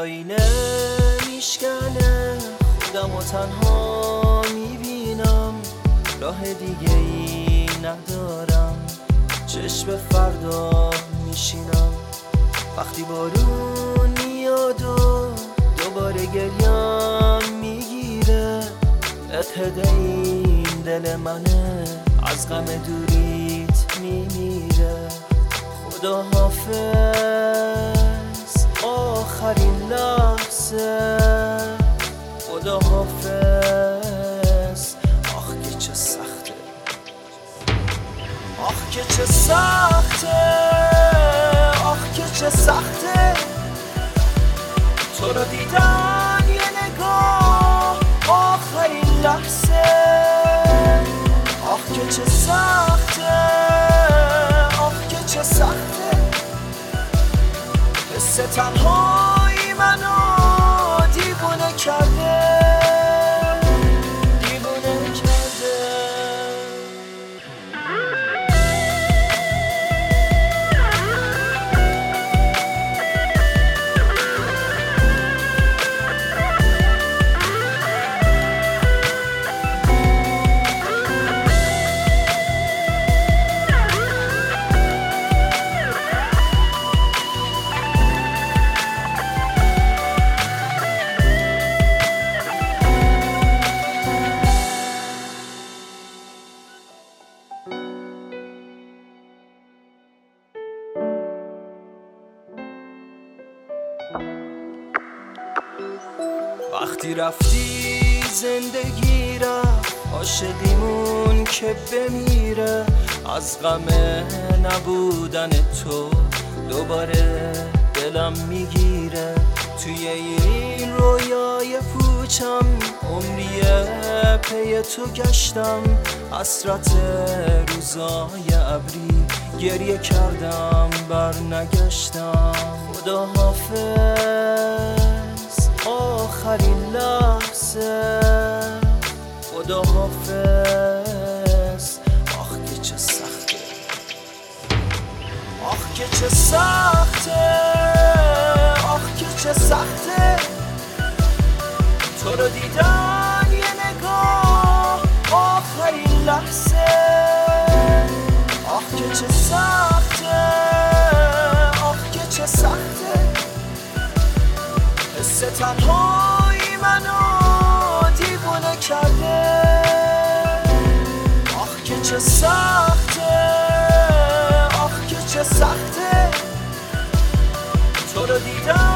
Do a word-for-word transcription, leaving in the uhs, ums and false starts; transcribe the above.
آینه میشکنه، خودم و تنها میبینم، راه دیگه ای ندارم، چشم فردا میشینم. وقتی بارون میاد و دوباره گریم میگیره، اتحده این دل منه، از غم دوریت میمیره. خدا حافظ آخرین لحظه، خدا حافظ. آخ که چه سخته، آخ که چه سخته، آخ که چه سخته تو رو دیدن یه نگاه آخرین لحظه. آخ که چه سخته، آخ که چه سخته، حس تنهایی منو دیوونه کرده، دیوونه کرده. وقتی رفتی زندگی رفت، عاشقیمون که بمیره، از غم نبودن تو دوباره دلم میگیره. توی این رویای پوچم عمریه پی تو گشتم، حسرت روزای ابری گریه کردم بر نگشتم. خدا حافظ آخرین لحظه، خدا حافظ. آخ که چه سخته، آخ که چه سخته، آخ که چه سخته تو رو دیدن یه نگاه آخرین لحظه. آخ که چه سخته، آخ که چه سخته، حس تنهایی منو دیوونه کرده. آخ که چه سخته، آخ که چه سخته تو رو دیدم